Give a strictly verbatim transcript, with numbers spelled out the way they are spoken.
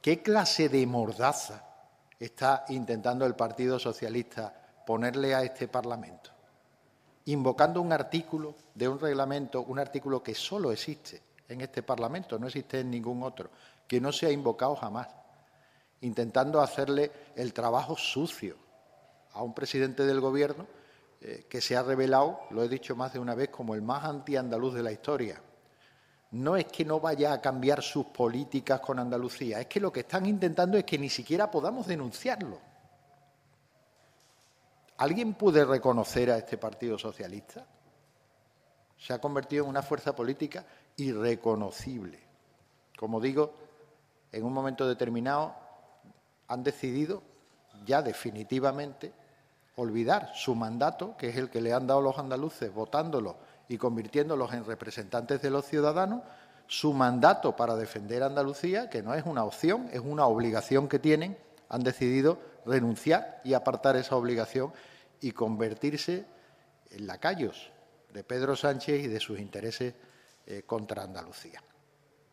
¿Qué clase de mordaza está intentando el Partido Socialista ponerle a este Parlamento? Invocando un artículo de un reglamento, un artículo que solo existe en este Parlamento, no existe en ningún otro, que no se ha invocado jamás, intentando hacerle el trabajo sucio a un presidente del Gobierno eh, que se ha revelado, lo he dicho más de una vez, como el más antiandaluz de la historia. No es que no vaya a cambiar sus políticas con Andalucía, es que lo que están intentando es que ni siquiera podamos denunciarlo. ¿Alguien puede reconocer a este Partido Socialista? Se ha convertido en una fuerza política irreconocible. Como digo, en un momento determinado han decidido ya definitivamente olvidar su mandato, que es el que le han dado los andaluces votándolos y convirtiéndolos en representantes de los ciudadanos, su mandato para defender a Andalucía, que no es una opción, es una obligación que tienen, han decidido renunciar y apartar esa obligación y convertirse en lacayos de Pedro Sánchez y de sus intereses eh, contra Andalucía.